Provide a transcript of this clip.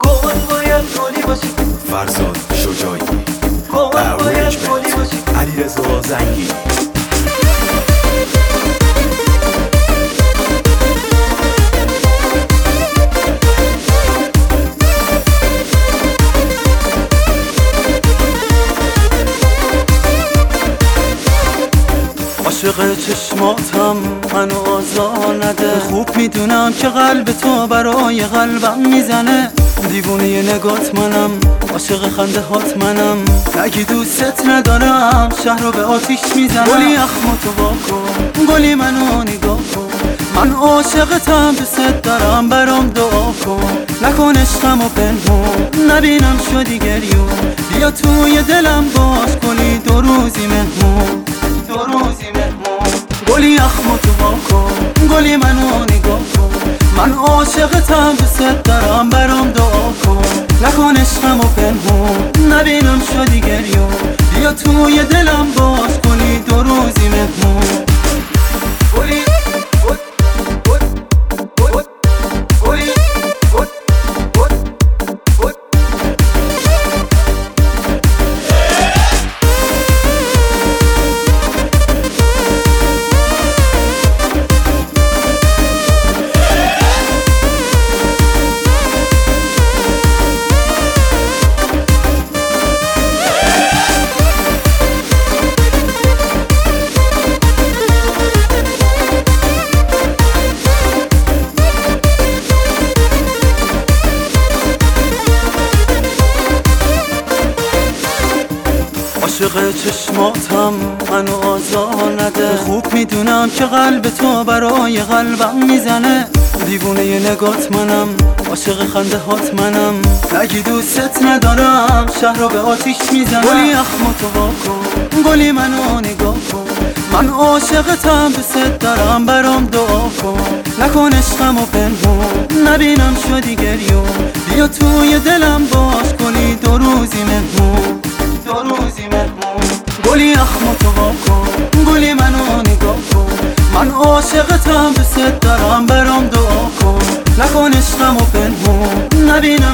کن باید گلی باشی، فرزاد شجاعی، کن باید گلی باشی، علیرضا زنگی. عاشق چشماتم منو آزار نده، خوب میدونم که قلب تو برای قلبم میزنه. دیوونه نگات منم، عاشق خنده هات منم، نگی دوست ندارم شهر رو به آتیش میزنم. گلی اخماتو واکن، گلی منو نگاه کن، من عاشقتم دوست دارم برام دعا کن. نکن عشقمو پنهون، نبینم شدی گریون، بیا توی دلم باش گلی دو روزی مهمون، دو روزی مهمون. گلی اخماتو واکن، گلی منو نگاه کن، من عاشقتم دوست دارم برام دعا کن. نکن عشقمو پنهون، نبینم شدی گریون، بیا توی دلم باش گلی دو روزی مهمون. گلی عاشق چشماتم منو آزار نده، خوب میدونم که قلب تو برای قلبم میزنه. دیوونه نگات منم، عاشق خنده هات منم، نگی دوست ندارم شهر رو به آتیش میزنم. گلی اخماتو واکن، گلی منو نگاه کن، من عاشقتم دوست دارم برام دعا کن. نکن عشقمو پنهون، نبینم شدی گریون، بیا توی دلم باش گلی دو روزی مهمون، دو روزی مهمون. گلی اخماتو واکن، گلی منو نگاه کن، من عاشقتم دوست دارم برام دعا کن. نکن عشقمو پنهون، نبینم